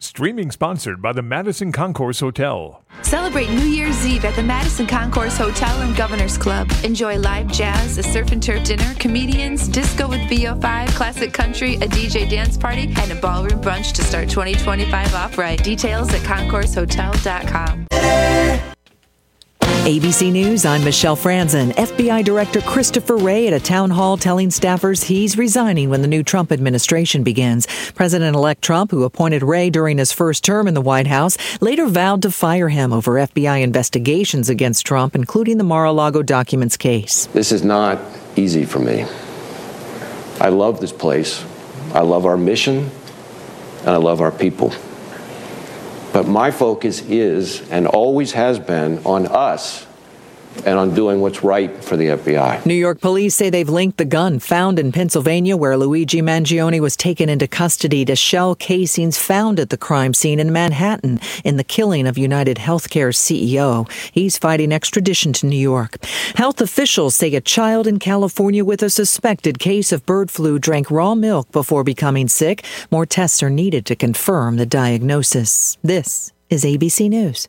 Streaming sponsored by the Madison Concourse Hotel. Celebrate New Year's Eve at the Madison Concourse Hotel and Governor's Club. Enjoy live jazz, a surf and turf dinner, comedians, disco with VO5, classic country, a DJ dance party, and a ballroom brunch to start 2025 off right. Details at concoursehotel.com. ABC News, I'm Michelle Franzen. FBI Director Christopher Wray at a town hall telling staffers he's resigning when the new Trump administration begins. President-elect Trump, who appointed Wray during his first term in the White House, later vowed to fire him over FBI investigations against Trump, including the Mar-a-Lago documents case. This is not easy for me. I love this place. I love our mission, and I love our people. But my focus is, and always has been, on us and on doing what's right for the FBI. New York police say they've linked the gun found in Pennsylvania, where Luigi Mangione was taken into custody, to shell casings found at the crime scene in Manhattan in the killing of United Healthcare's CEO. He's fighting extradition to New York. Health officials say a child in California with a suspected case of bird flu drank raw milk before becoming sick. More tests are needed to confirm the diagnosis. This is ABC News.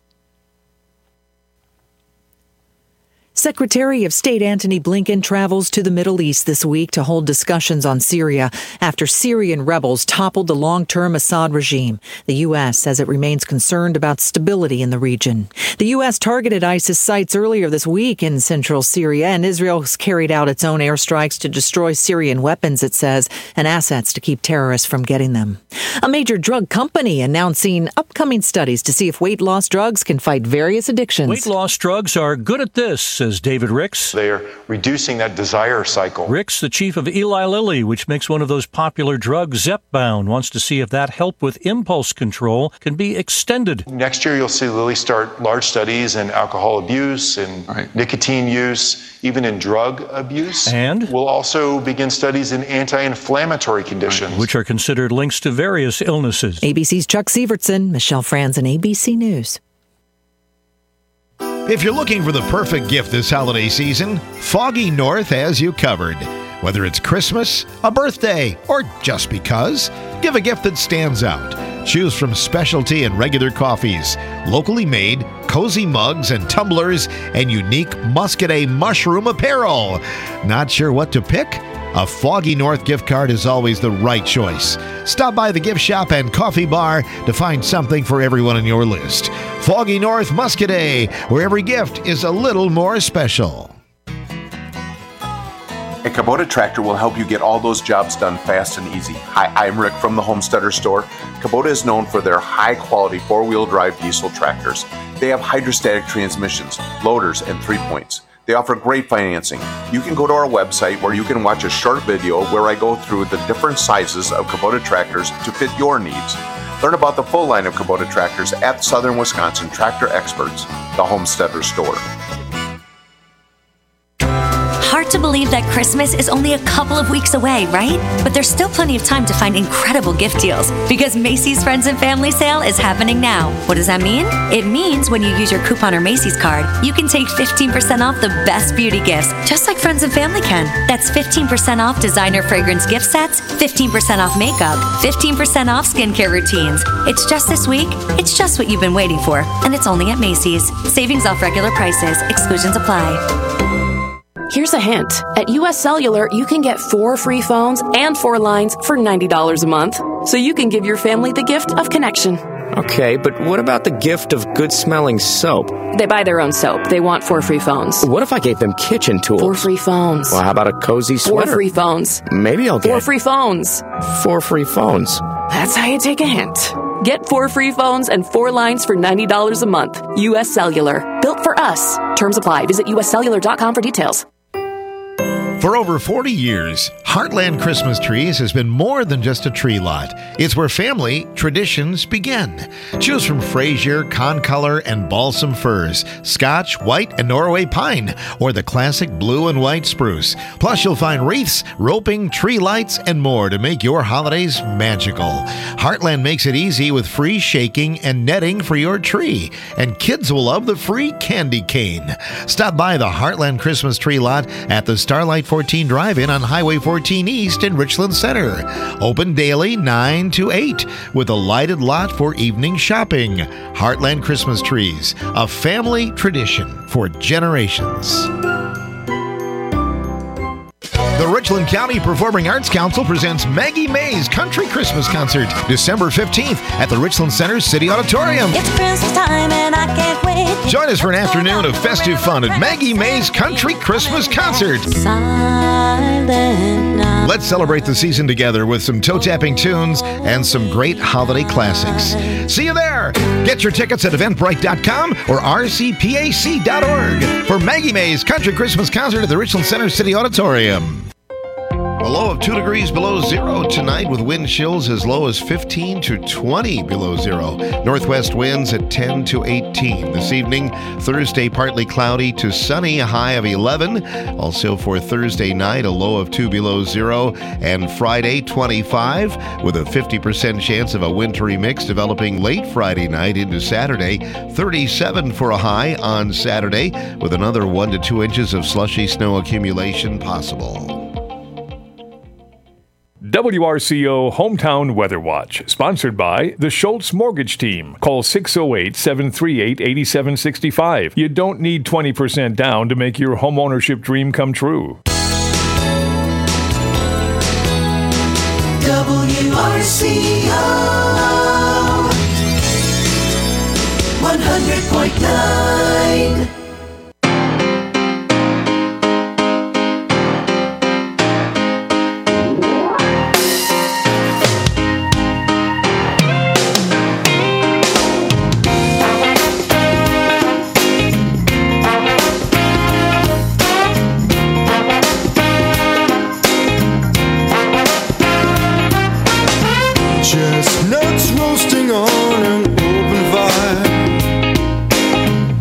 Secretary of State Antony Blinken travels to the Middle East this week to hold discussions on Syria after Syrian rebels toppled the long-term Assad regime. The U.S. says it remains concerned about stability in the region. The U.S. targeted ISIS sites earlier this week in central Syria, and Israel has carried out its own airstrikes to destroy Syrian weapons, it says, and assets to keep terrorists from getting them. A major drug company announcing upcoming studies to see if weight loss drugs can fight various addictions. Weight loss drugs are good at this, says David Ricks. They are reducing that desire cycle. Ricks, the chief of Eli Lilly, which makes one of those popular drugs, Zepbound, wants to see if that help with impulse control can be extended. Next year, you'll see Lilly start large studies in alcohol abuse and nicotine use, even in drug abuse. And we'll also begin studies in anti-inflammatory conditions, which are considered links to various illnesses. ABC's Chuck Sievertson, Michelle Franzen, ABC News. If you're looking for the perfect gift this holiday season, Foggy North has you covered. Whether it's Christmas, a birthday, or just because, give a gift that stands out. Choose from specialty and regular coffees, locally made, cozy mugs and tumblers, and unique Muscadet mushroom apparel. Not sure what to pick? A Foggy North gift card is always the right choice. Stop by the gift shop and coffee bar to find something for everyone on your list. Foggy North Muscadet, where every gift is a little more special. A Kubota tractor will help you get all those jobs done fast and easy. Hi, I'm Rick from the Homesteader Store. Kubota is known for their high-quality four-wheel drive diesel tractors. They have hydrostatic transmissions, loaders, and 3-points. They offer great financing. You can go to our website where you can watch a short video where I go through the different sizes of Kubota tractors to fit your needs. Learn about the full line of Kubota tractors at Southern Wisconsin Tractor Experts, the Homesteader Store. Hard to believe that Christmas is only a couple of weeks away, right? But there's still plenty of time to find incredible gift deals because Macy's Friends and Family Sale is happening now. What does that mean? It means when you use your coupon or Macy's card, you can take 15% off the best beauty gifts, just like Friends and Family can. That's 15% off designer fragrance gift sets, 15% off makeup, 15% off skincare routines. It's just this week. It's just what you've been waiting for, and it's only at Macy's. Savings off regular prices. Exclusions apply. Here's a hint. At US Cellular, you can get 4 free phones and 4 lines for $90 a month. So you can give your family the gift of connection. Okay, but what about the gift of good-smelling soap? They buy their own soap. They want 4 free phones. What if I gave them kitchen tools? 4 free phones. Well, how about a cozy sweater? 4 free phones. Maybe I'll get 4 free phones. 4 free phones. That's how you take a hint. Get 4 free phones and 4 lines for $90 a month. US Cellular. Built for us. Terms apply. Visit uscellular.com for details. For over 40 years, Heartland Christmas Trees has been more than just a tree lot. It's where family traditions begin. Choose from Fraser, Concolor, and Balsam firs, Scotch, White, and Norway pine, or the classic blue and white spruce. Plus, you'll find wreaths, roping, tree lights, and more to make your holidays magical. Heartland makes it easy with free shaking and netting for your tree. And kids will love the free candy cane. Stop by the Heartland Christmas Tree lot at the Starlight 14 Drive-In on Highway 14 East in Richland Center. Open daily 9 to 8 with a lighted lot for evening shopping. Heartland Christmas trees, a family tradition for generations. The Richland County Performing Arts Council presents Maggie May's Country Christmas Concert, December 15th at the Richland Center City Auditorium. It's Christmas time and I can't wait. Join us for an afternoon of festive fun at Maggie May's Country Christmas Concert. Silent night. Let's celebrate the season together with some toe-tapping tunes and some great holiday classics. See you there! Get your tickets at eventbrite.com or rcpac.org for Maggie May's Country Christmas Concert at the Richland Center City Auditorium. A low of 2 degrees below zero tonight with wind chills as low as 15 to 20 below zero. Northwest winds at 10 to 18. This evening, Thursday, partly cloudy to sunny, a high of 11. Also for Thursday night, a low of 2 below zero. And Friday, 25, with a 50% chance of a wintry mix developing late Friday night into Saturday. 37 for a high on Saturday, with another 1 to 2 inches of slushy snow accumulation possible. WRCO Hometown Weather Watch, sponsored by the Schultz Mortgage Team. Call 608-738-8765. You don't need 20% down to make your homeownership dream come true. WRCO 100.9. Chestnuts roasting on an open fire.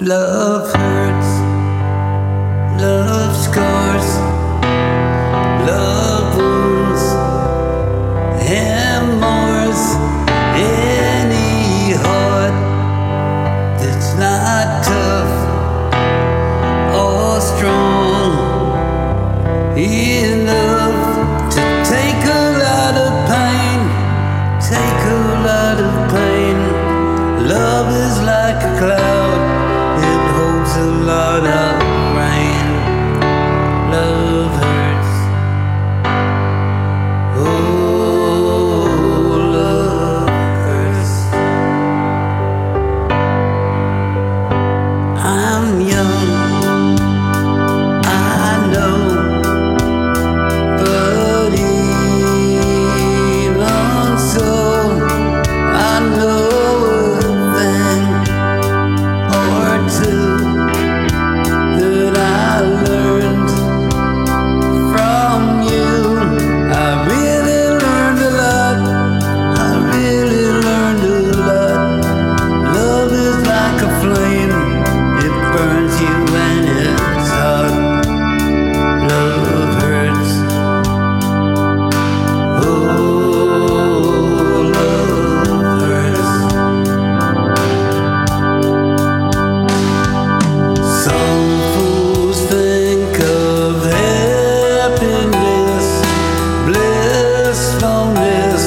Love hurts, love scars, love wounds, and mars any heart that's not tough or strong enough to take a lot of pain, take a lot of pain. Love is like a cloud, it holds a lot of rain. Love hurts, oh, love hurts. I'm young, I know, but even so, I know a thing or two that I learned from you. I really learned a lot, I really learned a lot. Love is like a flame, it burns you when it's hot. Love hurts, oh, love hurts. Some fools think of happiness, blissfulness,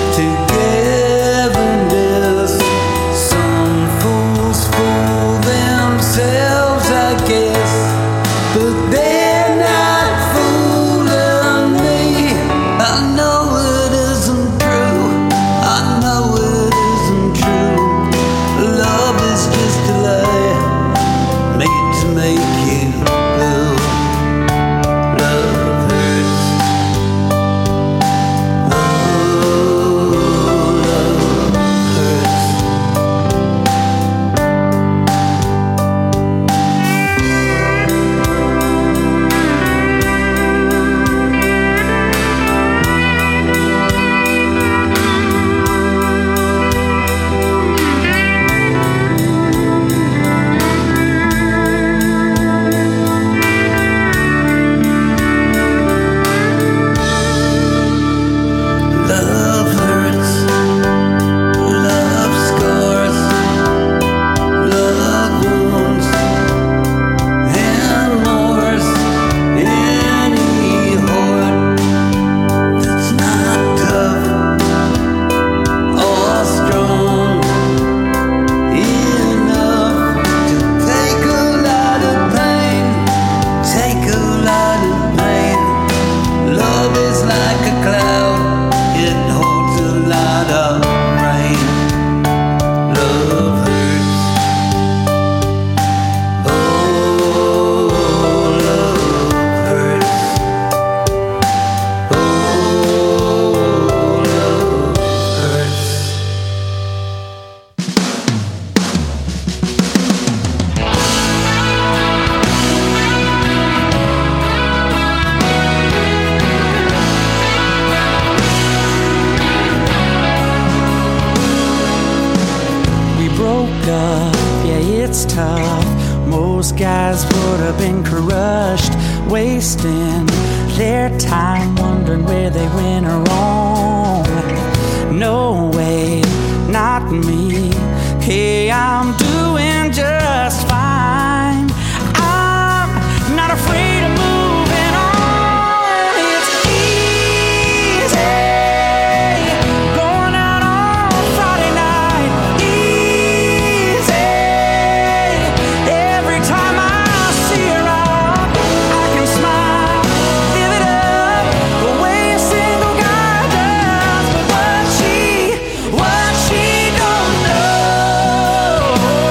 togetherness. Some fools fool themselves, I guess, but they're not fooling me. I know it isn't true, I know it isn't true. Love is just a lie made to make you blue. Love hurts, oh, love hurts. Love hurts, love scars, love wounds, and mars any heart that's not tough or strong enough to take a lot of pain, take a lot of pain. Love is like a cloud, it holds a lot of rain. Love hurts, oh, love hurts, oh, love hurts. We broke up, yeah, it's tough. Most guys would have been crushed, wasting their time wondering where they went wrong. No way, not me. Hey, I'm doing just fine. I'm not afraid of moving on. It's easy going out on Friday night. Easy. Every time I see her out, I can smile, live it up the way a single guy does. But what she don't know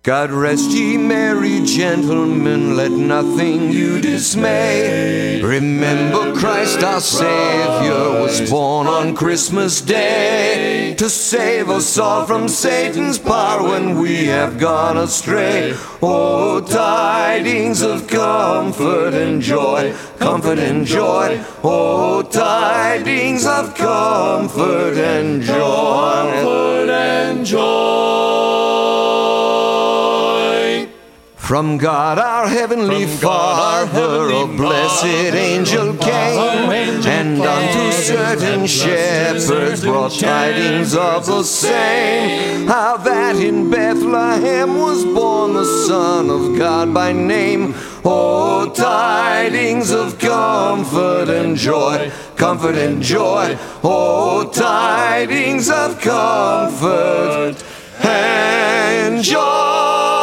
God rest ye merry gentlemen, let nothing you dismay. Remember Christ our Savior was born on Christmas Day to save us all from Satan's power when we have gone astray. Oh, tidings of comfort and joy, comfort and joy. Oh, tidings of comfort and joy, comfort and joy. From God our heavenly Father, a blessed angel came, and unto certain shepherds brought tidings of the same, how that in Bethlehem was born the Son of God by name. Oh, tidings of comfort and joy, comfort and joy. Oh, tidings of comfort and joy.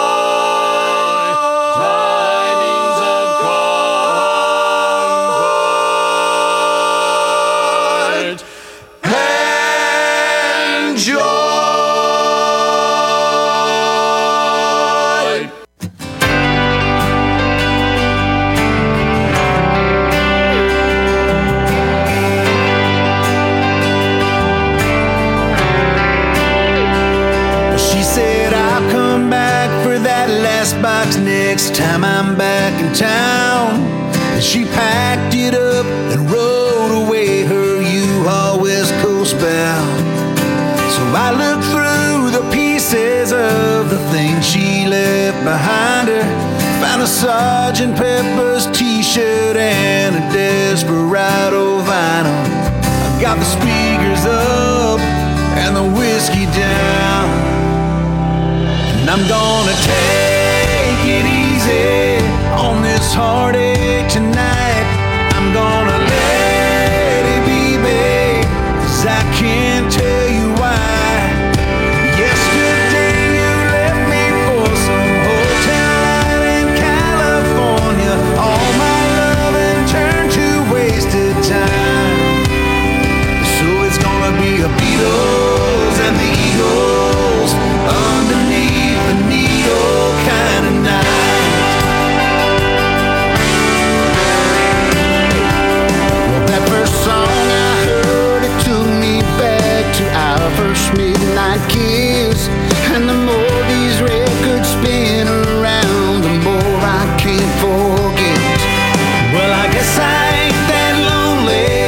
Next time I'm back in town. And she packed it up and rode away, her U-Haul West Coast bound. So I looked through the pieces of the things she left behind her, found a Sgt. Pepper's t-shirt and a Desperado vinyl. I got the speakers up and the whiskey down, and I'm gonna take it easy on this heartache tonight. I'm gonna let it be, babe, 'cause I can't tell you why. Yesterday you left me for some hotel out in California. All my loving turned to wasted time. So it's gonna be a Beatles and the Eagles underneath the needle kind of night. Well, that first song I heard, it took me back to our first midnight kiss. And the more these records spin around, the more I can't forget. Well, I guess I ain't that lonely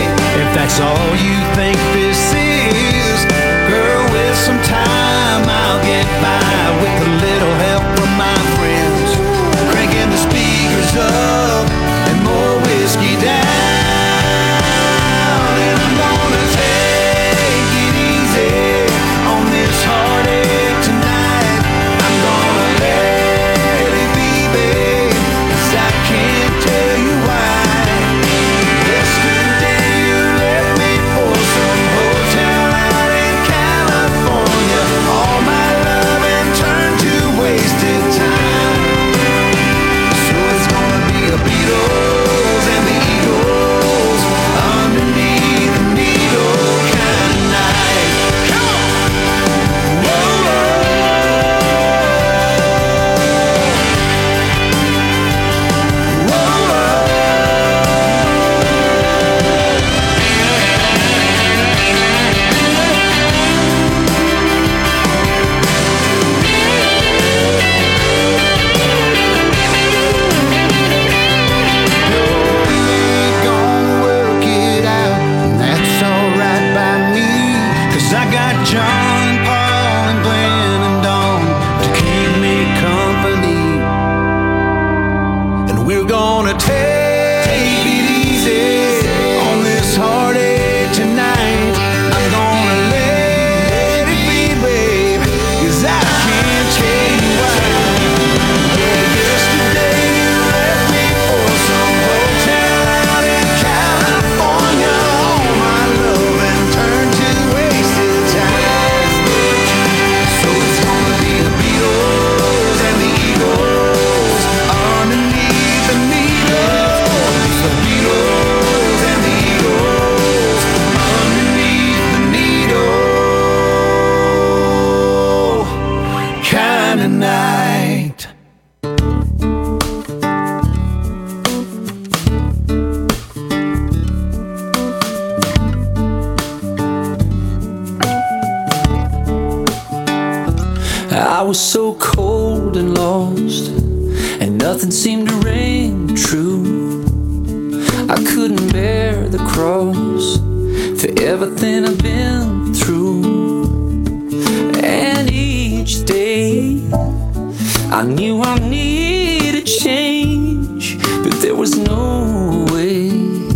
was so cold and lost, and nothing seemed to ring true. I couldn't bear the cross for everything I've been through. And each day I knew I needed change, but there was no way,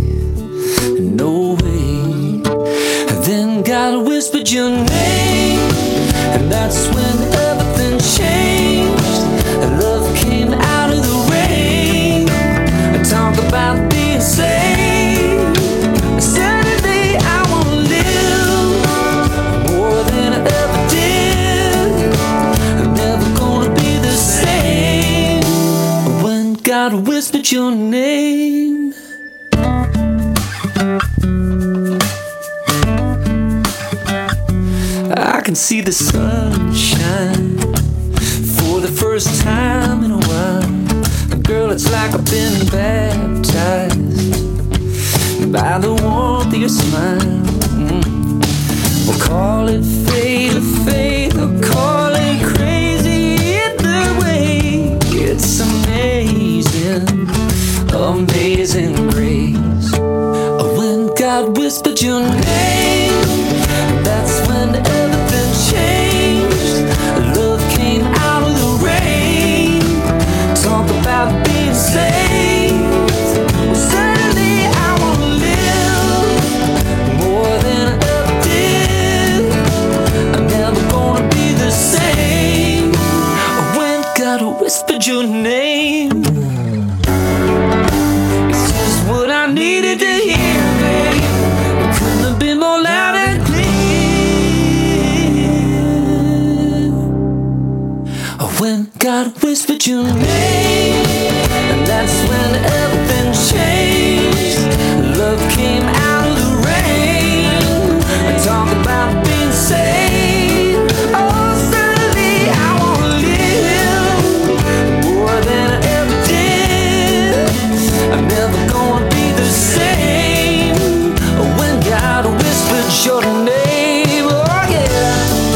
no way. And then God whispered your name, and that's when everything changed. And love came out of the rain. And talk about being saved. Suddenly I want to live more than I ever did. I'm never gonna be the same. When God whispered your name, I can see the sunshine for the first time in a while. Girl, it's like I've been baptized by the warmth of your smile. We'll call it fate or faith, or call it crazy. Either way, it's amazing, amazing grace. When God whispered your name, that's when everything changed. Love came out of the rain. Talk about being saved. Well, suddenly I want to live more than I ever did. I'm never gonna be the same. When God whispered your name, it's just what I needed to hear, babe. It couldn't have been more loud and clear. When God whispered your name, and that's when everything changed. Love came out of the rain. I talk about being saved. Oh, suddenly I want to live more than I ever did. I'm never gonna be the same. When God whispered your name, oh yeah.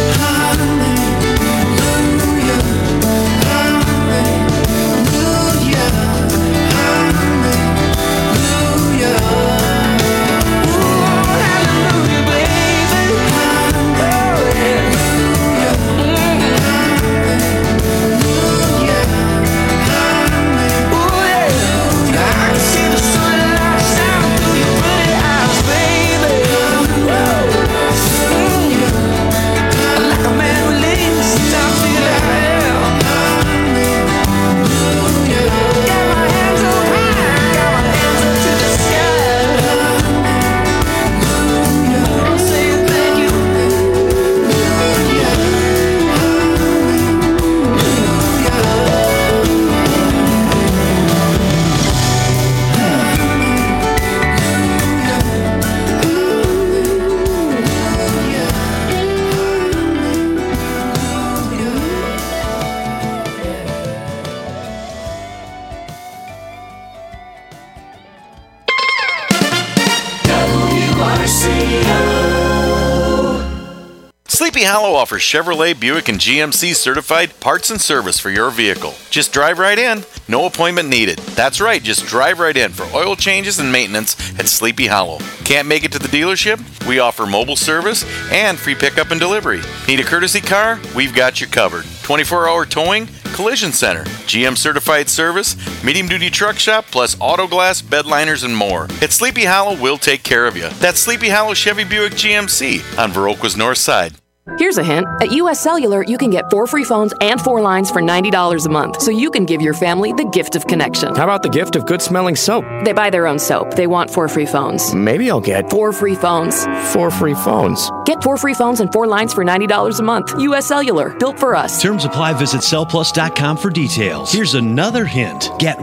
Sleepy Hollow offers Chevrolet, Buick, and GMC certified parts and service for your vehicle. Just drive right in. No appointment needed. That's right, just drive right in for oil changes and maintenance at Sleepy Hollow. Can't make it to the dealership? We offer mobile service and free pickup and delivery. Need a courtesy car? We've got you covered. 24-hour towing, collision center, GM certified service, medium-duty truck shop, plus auto glass, bed liners, and more. At Sleepy Hollow, we'll take care of you. That's Sleepy Hollow Chevy Buick GMC on Viroqua's north side. Here's a hint. At US Cellular, you can get 4 free phones and 4 lines for $90 a month, so you can give your family the gift of connection. How about the gift of good-smelling soap? They buy their own soap. They want 4 free phones. Maybe I'll get 4 free phones. 4 free phones. Get 4 free phones and 4 lines for $90 a month. US Cellular, built for us. Terms apply. Visit cellplus.com for details. Here's another hint. Get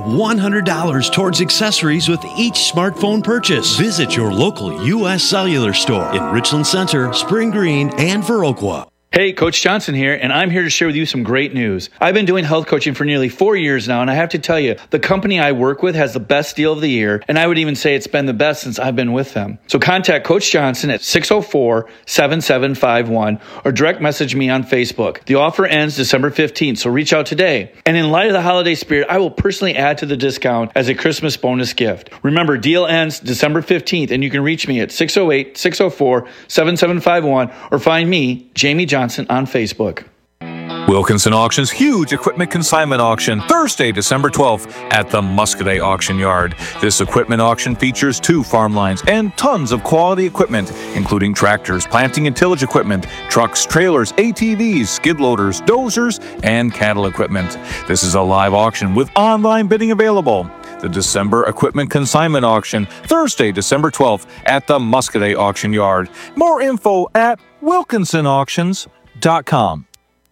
$100 towards accessories with each smartphone purchase. Visit your local US Cellular store in Richland Center, Spring Green, and Viroqua. Hey, Coach Johnson here, and I'm here to share with you some great news. I've been doing health coaching for nearly 4 years now, and I have to tell you, the company I work with has the best deal of the year, and I would even say it's been the best since I've been with them. So contact Coach Johnson at 604-7751 or direct message me on Facebook. The offer ends December 15th, so reach out today. And in light of the holiday spirit, I will personally add to the discount as a Christmas bonus gift. Remember, deal ends December 15th, and you can reach me at 608-604-7751 or find me, Jamie Johnson, on Facebook. Wilkinson Auction's huge equipment consignment auction, Thursday, December 12th at the Muscadet Auction Yard. This equipment auction features 2 farm lines and tons of quality equipment, including tractors, planting and tillage equipment, trucks, trailers, ATVs, skid loaders, dozers, and cattle equipment. This is a live auction with online bidding available. The December Equipment Consignment Auction, Thursday, December 12th at the Muscadet Auction Yard. More info at wilkinsonauctions.com.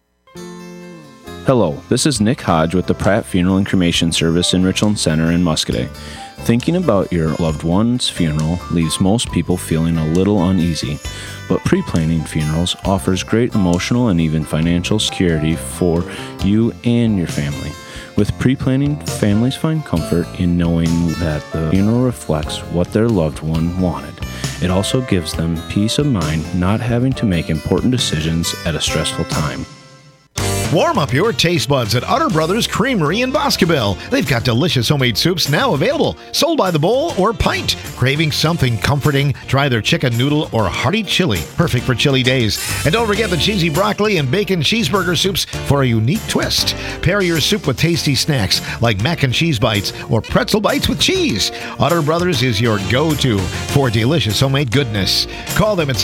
Hello, this is Nick Hodge with the Pratt Funeral and Cremation Service in Richland Center in Muscadet. Thinking about your loved one's funeral leaves most people feeling a little uneasy, but pre-planning funerals offers great emotional and even financial security for you and your family. With pre-planning, families find comfort in knowing that the funeral reflects what their loved one wanted. It also gives them peace of mind not having to make important decisions at a stressful time. Warm up your taste buds at Utter Brothers Creamery in Boscobel. They've got delicious homemade soups now available, sold by the bowl or pint. Craving something comforting? Try their chicken noodle or hearty chili, perfect for chilly days. And don't forget the cheesy broccoli and bacon cheeseburger soups for a unique twist. Pair your soup with tasty snacks like mac and cheese bites or pretzel bites with cheese. Utter Brothers is your go-to for delicious homemade goodness. Call them at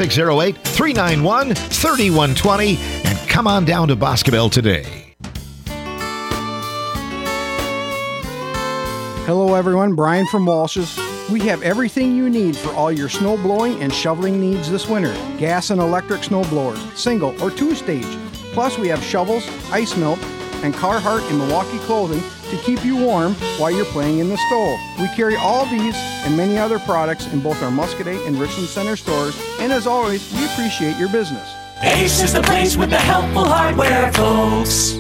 608-391-3120 and come on down to Boscobel today. Hello everyone, Brian from Walsh's. We have everything you need for all your snow blowing and shoveling needs this winter. Gas and electric snow blowers, single or 2-stage. Plus we have shovels, ice melt, and Carhartt and Milwaukee clothing to keep you warm while you're playing in the snow. We carry all these and many other products in both our Muscadet and Richland Center stores, and as always, we appreciate your business. Ace is the place with the helpful hardware, folks.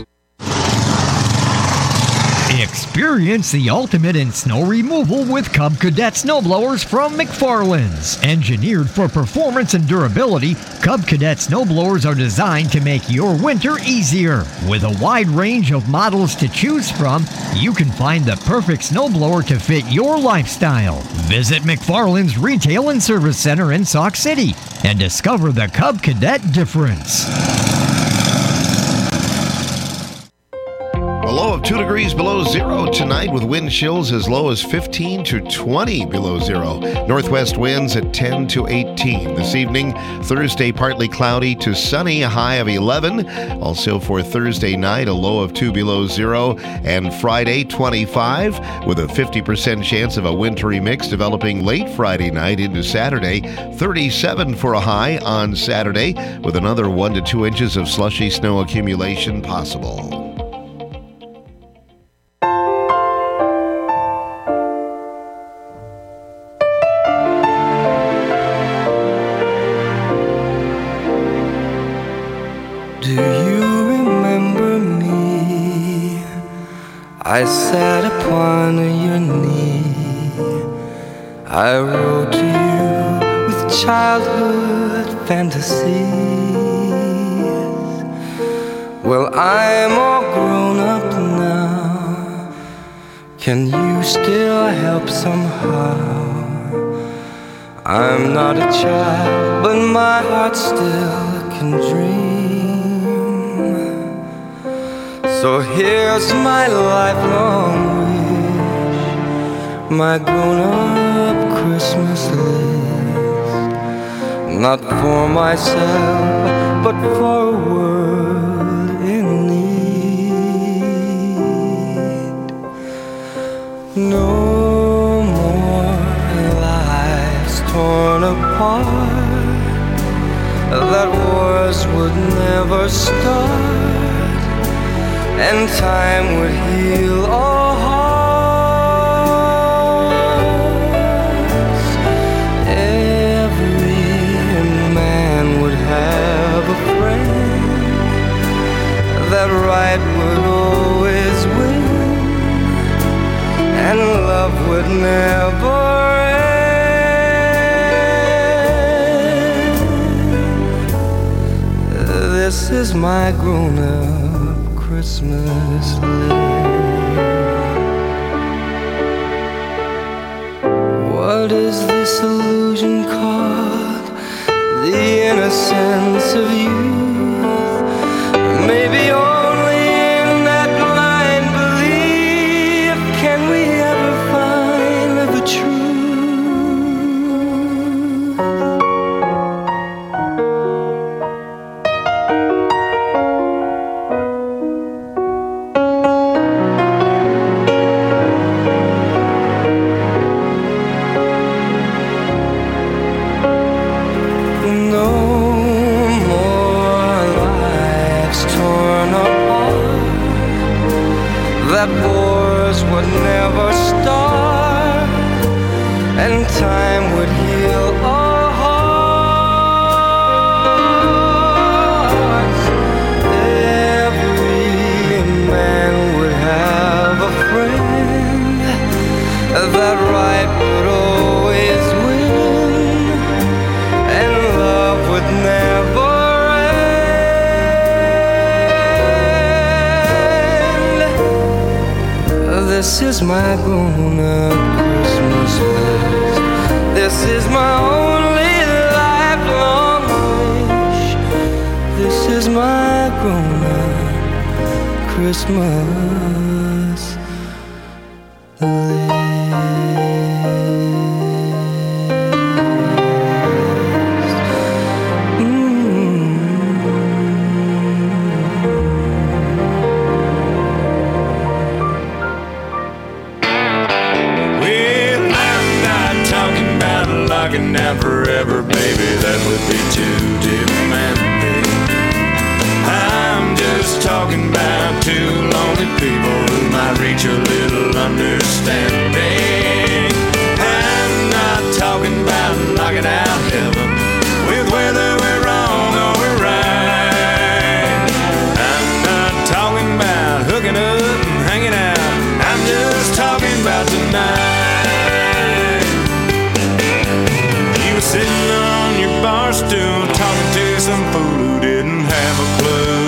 Experience the ultimate in snow removal with Cub Cadet snowblowers from McFarland's. Engineered for performance and durability, Cub Cadet snowblowers are designed to make your winter easier. With a wide range of models to choose from, you can find the perfect snowblower to fit your lifestyle. Visit McFarland's Retail and Service Center in Sauk City and discover the Cub Cadet difference. A low of 2 degrees below zero tonight with wind chills as low as 15 to 20 below zero. Northwest winds at 10 to 18. This evening, Thursday, partly cloudy to sunny, a high of 11. Also for Thursday night, a low of 2 below zero. And Friday, 25 with a 50% chance of a wintry mix developing late Friday night into Saturday. 37 for a high on Saturday with another 1 to 2 inches of slushy snow accumulation possible. I sat upon your knee. I wrote to you with childhood fantasies. Well, I'm all grown up now. Can you still help somehow? I'm not a child, but my heart still can dream. So here's my lifelong wish, my grown-up Christmas list. Not for myself, but for a world in need. No more lives torn apart, that wars would never start, and time would heal all hearts. Every man would have a friend, is my grown-up Christmas list. What is this illusion called? The innocence of youth. Maybe only in that blind belief can we ever find the truth. That wars would never start, and time would heal our hearts. Every man would have a friend, that right would always win, and love would never. This is my grown-up Christmas list. This is my only lifelong wish. This is my grown-up Christmas list. Locking down forever, baby, that would be too demanding. I'm just talking about two lonely people who might reach a little understanding. I'm not talking about knocking out heaven with whether we're wrong or we're right. I'm not talking about hooking up and hanging out. I'm just talking about tonight. Sitting on your bar stool, talking to some fool who didn't have a clue.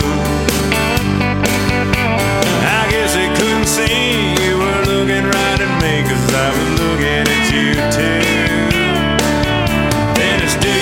I guess they couldn't see you were looking right at me, 'cause I was looking at you too. And it's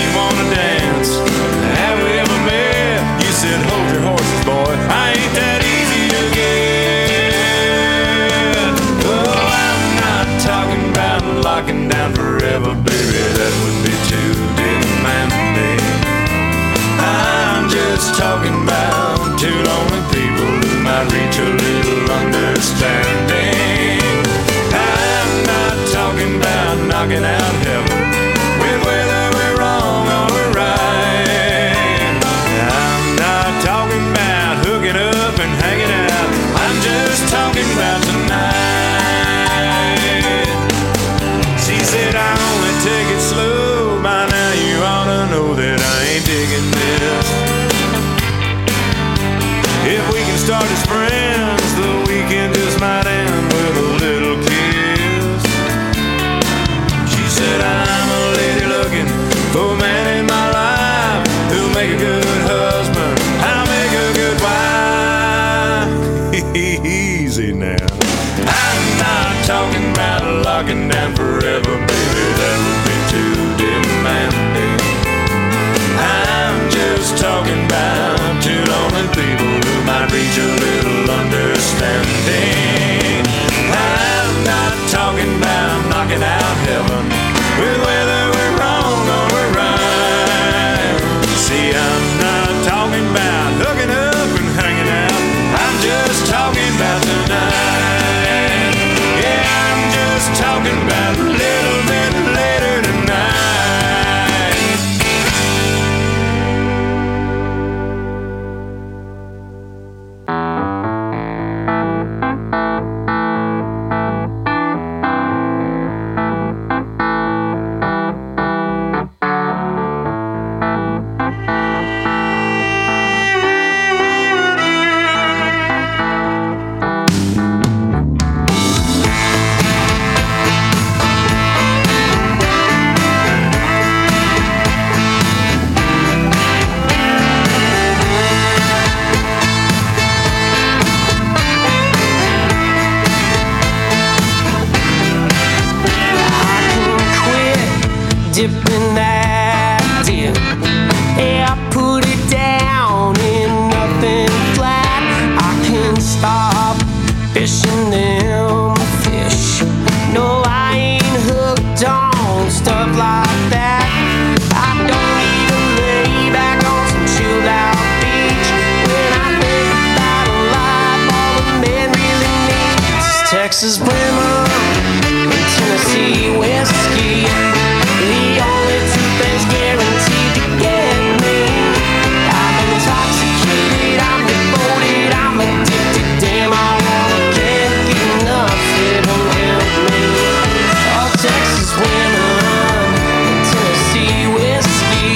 Yeah, I put it down in nothing flat. I can't stop fishing them fish. No, I ain't hooked on stuff like that. I don't need to lay back on some chilled out beach. When I think about a life, all a man really needs is Texas Blenheim and Tennessee whiskey. The only two things guaranteed to get me. I'm intoxicated, I'm devoted, I'm addicted. Damn, I wanna can't get enough. Heaven help me. Oh, Texas women and Tennessee whiskey.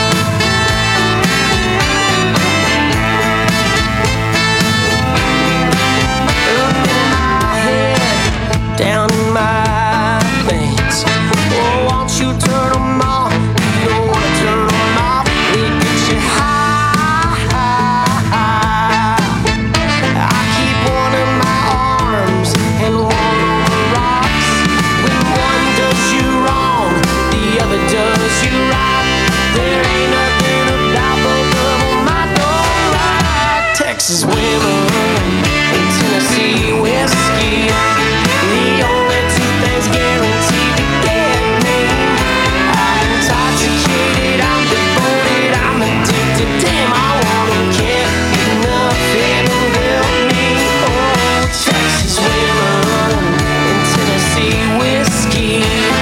Up in my head, down in my veins. Oh, won't you turn 'em off? You don't wanna turn 'em off. We get you high. I keep one in my arms and one on the rocks. When one does you wrong, the other does you right. There ain't nothing about both of 'em I don't like. Texas women and Tennessee whiskey. The only two things guaranteed to get me. I'm intoxicated, I'm devoted, I'm addicted. Damn, I wanna get enough. Heaven help me. Oh, Texas women and Tennessee whiskey.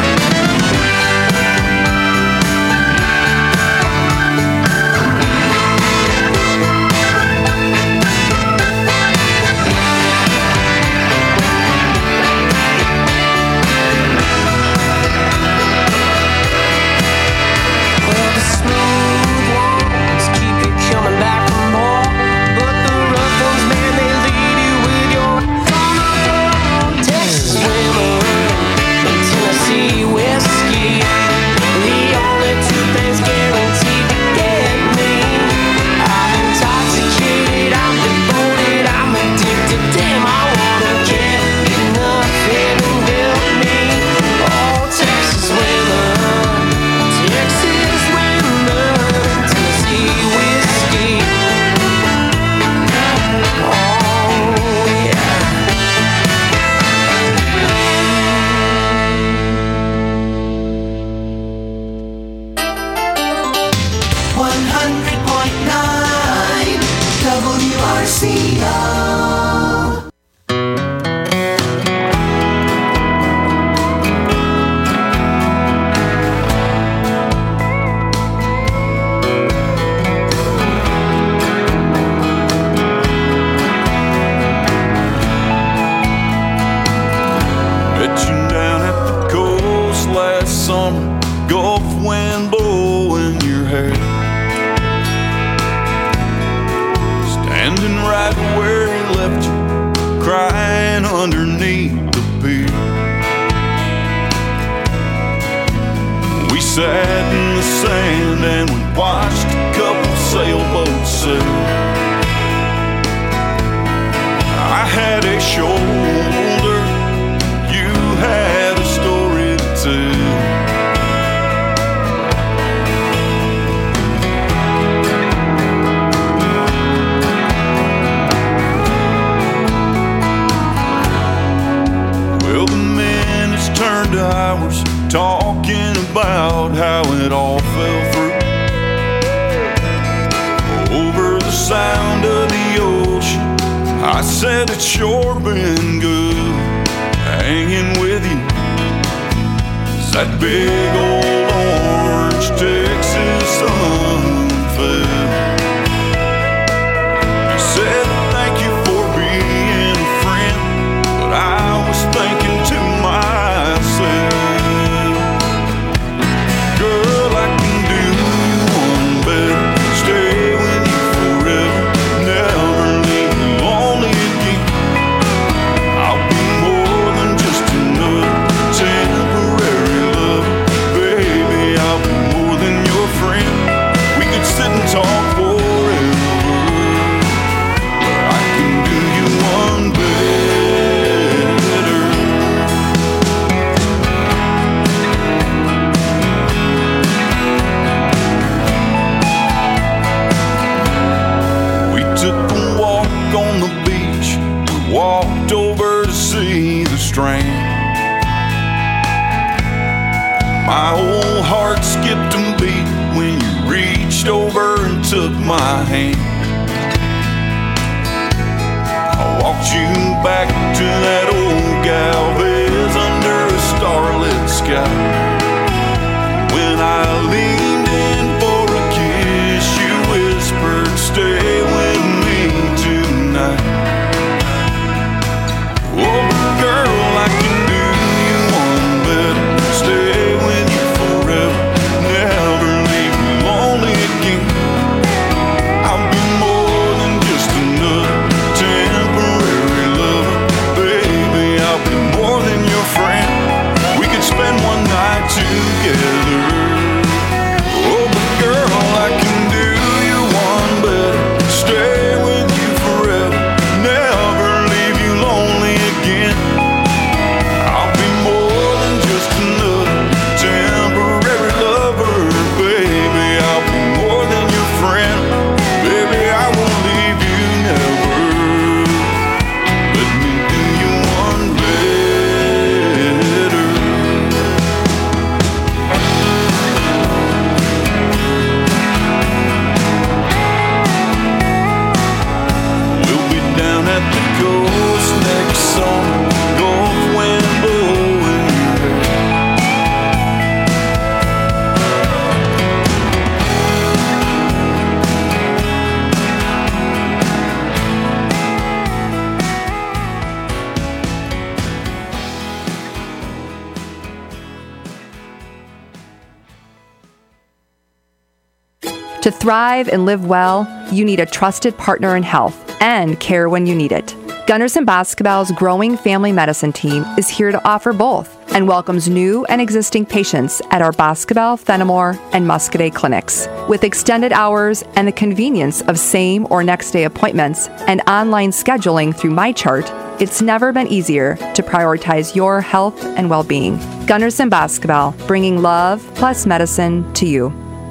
Well, the smooth ones keep you coming back for more, but the rough ones, man, they leave you with your thumb up on. Texas women and Tennessee whiskey. The only two things guaranteed to get me. I'm intoxicated, I'm devoted, I'm addicted. Damn, I wanna get enough. Heaven help me. Oh, Texas women, Texas women, Tennessee whiskey. Oh, yeah. 100.9 WRCO. Met you down at the coast last summer, Gulf wind blowing your hair. Standing right where he left you, crying underneath the pier. We sat in the sand and we watched a couple sailboats sail. I had a shoulder, you had a story to tell. Well, the minutes turned to hours, talking about how it all fell through. Over the sound of the ocean, I said it's sure been good hanging with you. As that big old orange Texas sun fell. You said thank you for being a friend, but I was thinking to myself, girl, I can do one better. Stay with you forever, never leave me lonely again. I'll be more than just another temporary love, baby. took my hand. I walked you back to that old Galvez under a starlit sky. When I leaned in for a kiss, you whispered, "Stay with me tonight." Oh, girl, I can do you one better. Stay with you forever, never leave you lonely again. I'll be more than just another temporary lover. Baby, I'll be more than your friend. We could spend one night together. Oh, but girl, I can do you one better. Stay with you forever, never leave you lonely again. I'll be more than just another temporary lover. Baby, I'll be more than your friend. Baby, I won't leave you never. Let me do you one better. We'll be down at the coast next summer, Gulf wind blowing your hair. To thrive and live well, you need a trusted partner in health and care when you need it. Gunderson Boscobel's growing family medicine team is here to offer both and welcomes new and existing patients at our Boscobel, Fenimore, and Muscadet clinics. With extended hours and the convenience of same or next day appointments and online scheduling through MyChart, it's never been easier to prioritize your health and well-being. Gunderson Boscobel, bringing love plus medicine to you.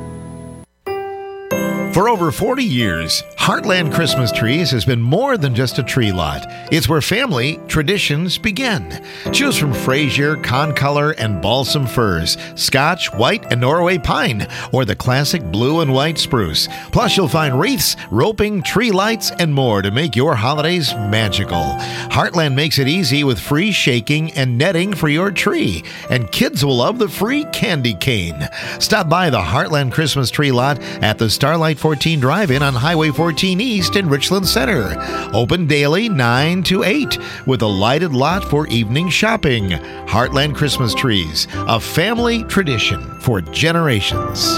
For over 40 years, Heartland Christmas Trees has been more than just a tree lot. It's where family traditions begin. Choose from Fraser, Concolor, and Balsam firs, Scotch, White, and Norway pine, or the classic blue and white spruce. Plus, you'll find wreaths, roping, tree lights, and more to make your holidays magical. Heartland makes it easy with free shaking and netting for your tree. And kids will love the free candy cane. Stop by the Heartland Christmas Tree lot at the Starlight 14 Drive-In on Highway 14 East in Richland Center. Open daily 9 to 8 with a lighted lot for evening shopping. Heartland Christmas Trees, a family tradition for generations.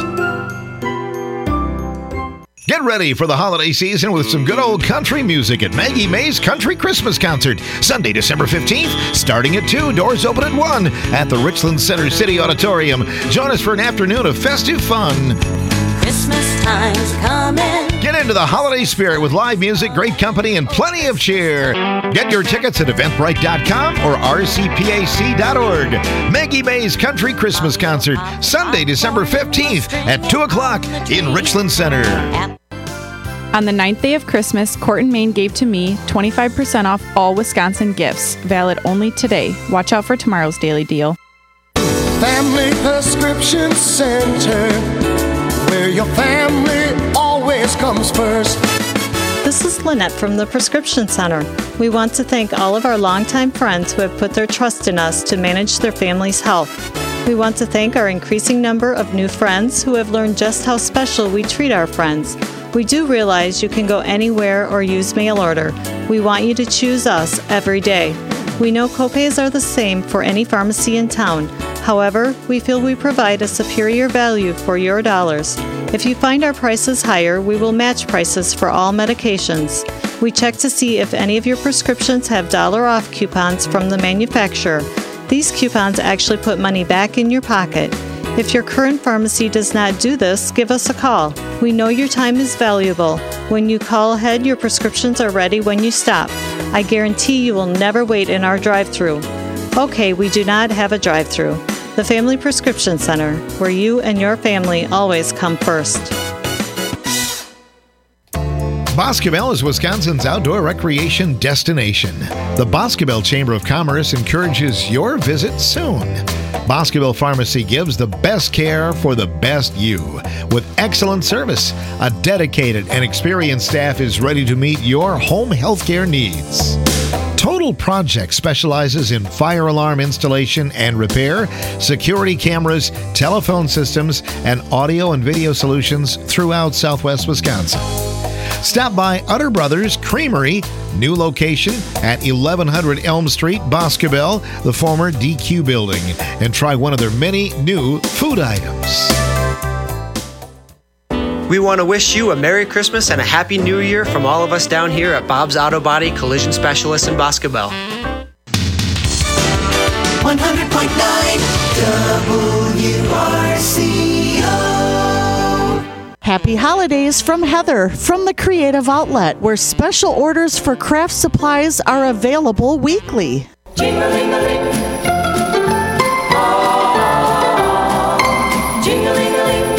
Get ready for the holiday season with some good old country music at Maggie Mae's Country Christmas Concert, Sunday, December 15th, starting at 2, doors open at 1 at the Richland Center City Auditorium. Join us for an afternoon of festive fun. Christmas time's coming. Get into the holiday spirit with live music, great company, and plenty of cheer. Get your tickets at eventbrite.com or rcpac.org. Maggie Mae's Country Christmas Concert, Sunday, December 15th at 2 o'clock in Richland Center. On the 9th day of Christmas, Court and Main gave to me 25% off all Wisconsin gifts, valid only today. Watch out for tomorrow's daily deal. Family Prescription Center, where your family always comes first. This is Lynette from the Prescription Center. We want to thank all of our longtime friends who have put their trust in us to manage their family's health. We want to thank our increasing number of new friends who have learned just how special we treat our friends. We do realize you can go anywhere or use mail order. We want you to choose us every day. We know copays are the same for any pharmacy in town. However, we feel we provide a superior value for your dollars. If you find our prices higher, we will match prices for all medications. We check to see if any of your prescriptions have $off coupons from the manufacturer. These coupons actually put money back in your pocket. If your current pharmacy does not do this, give us a call. We know your time is valuable. When you call ahead, your prescriptions are ready when you stop. I guarantee you will never wait in our drive-thru. Okay, we do not have a drive-thru. The Family Prescription Center, where you and your family always come first. Boscobel is Wisconsin's outdoor recreation destination. The Boscobel Chamber of Commerce encourages your visit soon. Boscoville Pharmacy gives the best care for the best you. With excellent service, a dedicated and experienced staff is ready to meet your home healthcare needs. Total Project specializes in fire alarm installation and repair, security cameras, telephone systems, and audio and video solutions throughout Southwest Wisconsin. Stop by Utter Brothers Creamery, new location at 1100 Elm Street, Boscoville, the former DQ building, and try one of their many new food items. We want to wish you a Merry Christmas and a Happy New Year from all of us down here at Bob's Auto Body Collision Specialists in Boscoville. 100.9 WRCO. Happy holidays from Heather from the Creative Outlet, where special orders for craft supplies are available weekly. Jing-a-ling-a-ling. Jing-a-ling-a-ling.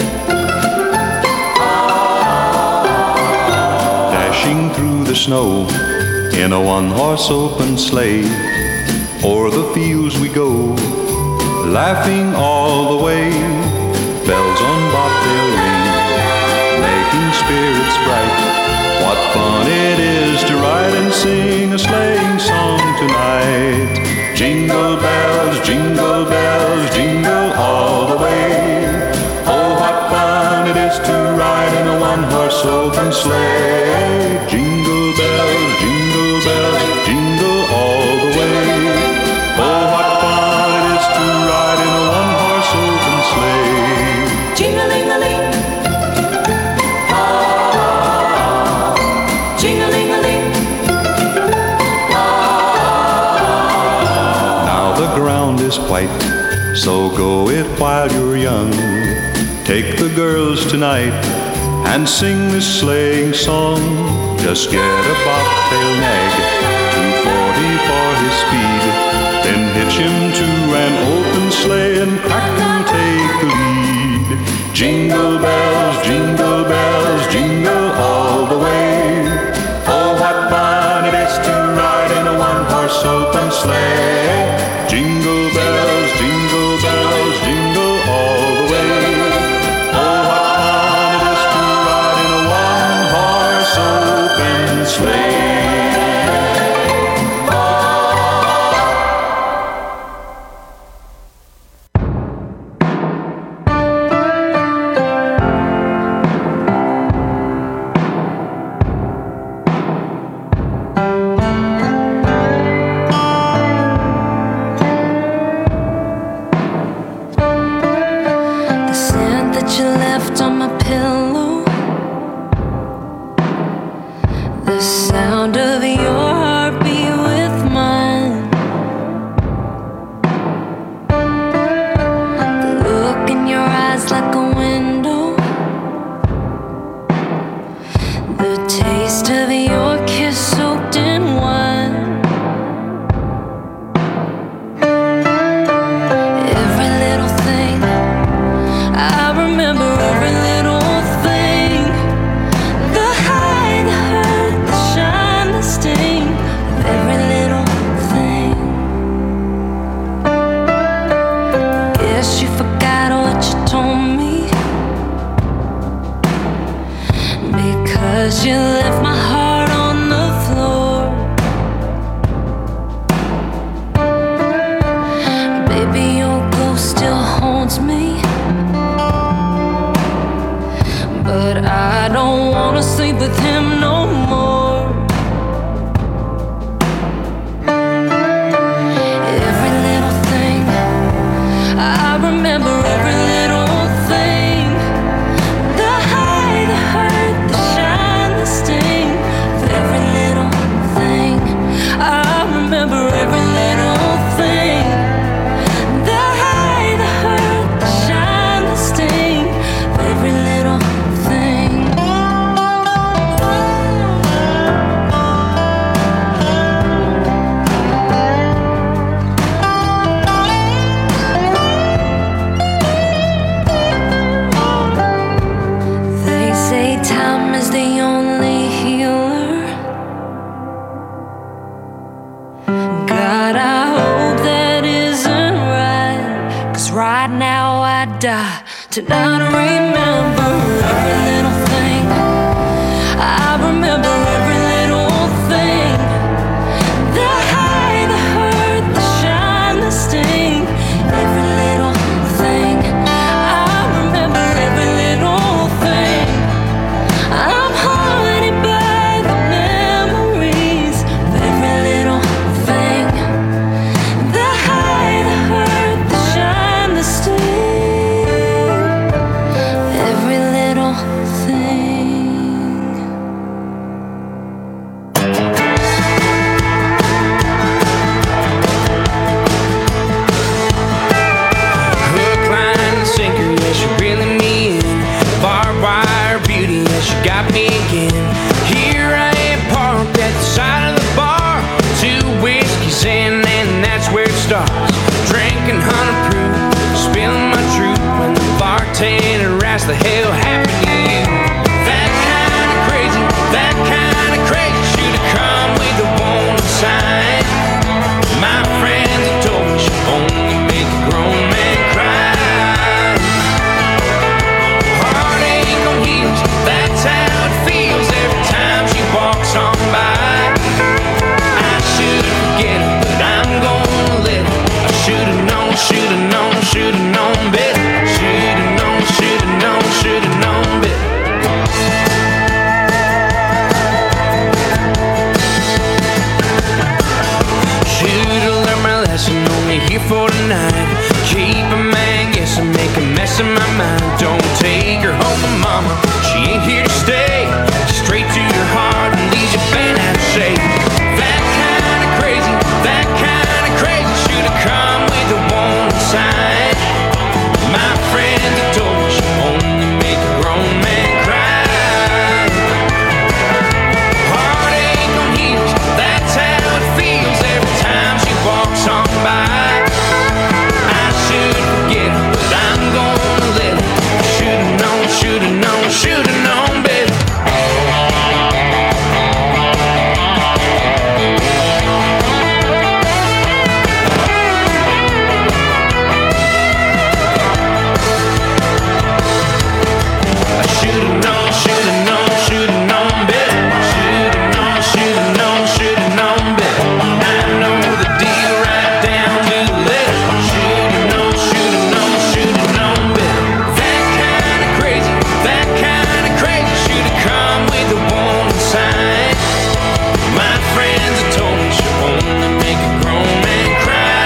Dashing through the snow in a one-horse open sleigh, o'er the fields we go, laughing all the way. Bells on bobtail ring, making spirits bright. What fun it is to ride and sing a sleighing song tonight. Jingle bells, jingle all the way. Oh, what fun it is to ride in a one-horse open sleigh. Jingle bells, jingle all the way. Oh, what fun it is to ride in a one-horse open sleigh. Jing-a-ling-a-ling. Jing-a-ling-a-ling. Now the ground is white, so go it while you're young. Take the girls tonight and sing this sleighing song. Just get a bobtail nag, 240 for his speed. Then hitch him to an open sleigh and crack and take the lead. Jingle bells, jingle all the way. Oh, what fun it is to ride in a one-horse open sleigh. Jingle bells, jingle all the way. Oh, what fun it is to ride in a one-horse open sleigh. The scent that you left on my pillow, the sound of your heartbeat with mine, the look in your eyes like a window, the taste of your kiss soaked in wine. Every little thing, I remember every little thing. The high, the hurt, the shine, the sting of every little thing. Guess you forgot what you told me, because you left my heart on the floor. Baby, your ghost still haunts me, but I don't wanna sleep with him no more. Every little thing, I remember every little thing. The high, the hurt, the shine, the sting of every little thing. I remember every little thing. The high, the hurt, the shine, the sting of every little thing. die. Tonight I remember every little thing. I remember every little thing. The high, the hurt, the shine, the sting. Every little thing. I remember every little thing. I'm haunted by the memories of every little thing. The high, the hurt, the shine, the sting. Every little thing. Hook, line, and sinker, yeah, she reeling me in. Barbed wire beauty, yeah, she got me again. Here I am parked at the side of the bar. 2 whiskeys in, and that's where it starts. Drinking 100 proof, spilling my truth when the bartender asks the hell happened to you. That kind of crazy, that kind of crazy. Should've come with a warning sign. My friends have told me she only make a grown man cry. Heartache on heels, that's how it feels every time she walks on by. I should forget it, but I'm gonna let it. I should've known, should've known, should've known better. Should've known, should've known, should've known better. Should've learned my lesson, only here for tonight. Keep a man guessing, make a mess of my mind. Don't take her home to mama, she ain't here to stay. Straight to your heart and leave you bent out of shape. That kind of crazy, that kind of crazy. Should've come with a warning sign. My friends have told me she only make a grown man cry. Heartache on heels, that's how it feels every time she walks on by. I should forget it, but I'm gonna let it. Should've known, should've known, should've known better. I should've known, should've known, should've known better. Should've known, should've known, should've known better. I know the deal right down to the letter. Should've known, should've known, should've known better. That kind of crazy, that kind of crazy. Should've come with a warning sign. My friends have told me she only make a grown man cry.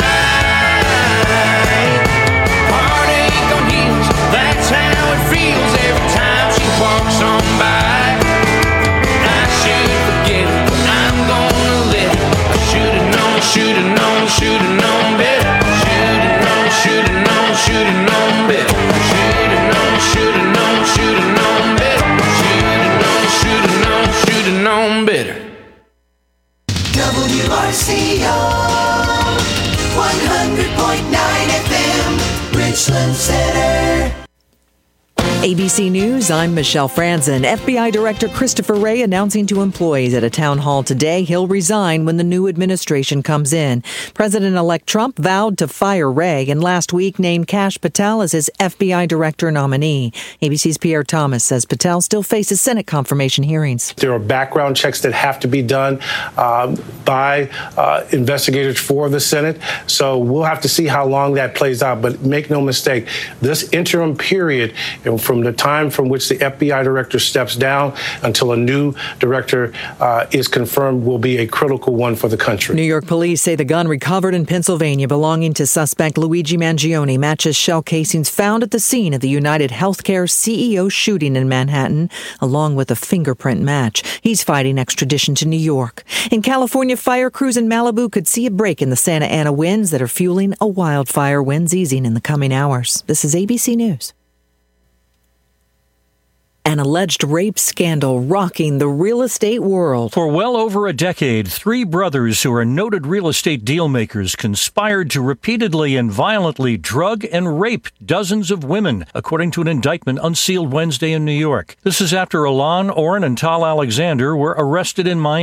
Heartache on heels, that's how it feels every time she walks on by. I should forget it, but I'm gonna let it. I should've known, should've known, should've known better. Should've known, should've known, should've known better. Should've known, should've known, should've known better. Should've known, should've known, should've known better. WRCO 100.9 FM, Richland Center. ABC News, I'm Michelle Franzen. FBI Director Christopher Wray announcing to employees at a town hall today he'll resign when the new administration comes in. President-elect Trump vowed to fire Wray and last week named Kash Patel as his FBI Director nominee. ABC's Pierre Thomas says Patel still faces Senate confirmation hearings. There are background checks that have to be done by investigators for the Senate. So we'll have to see how long that plays out. But make no mistake, this interim period, from the time from which the FBI director steps down until a new director is confirmed, will be a critical one for the country. New York police say the gun recovered in Pennsylvania belonging to suspect Luigi Mangione matches shell casings found at the scene of the United Healthcare CEO shooting in Manhattan, along with a fingerprint match. He's fighting extradition to New York. In California, fire crews in Malibu could see a break in the Santa Ana winds that are fueling a wildfire. Winds easing in the coming hours. This is ABC News. An alleged rape scandal rocking the real estate world. For well over a decade, 3 brothers who are noted real estate dealmakers conspired to repeatedly and violently drug and rape dozens of women, according to an indictment unsealed Wednesday in New York. This is after Alon, Oren, and Tal Alexander were arrested in Miami.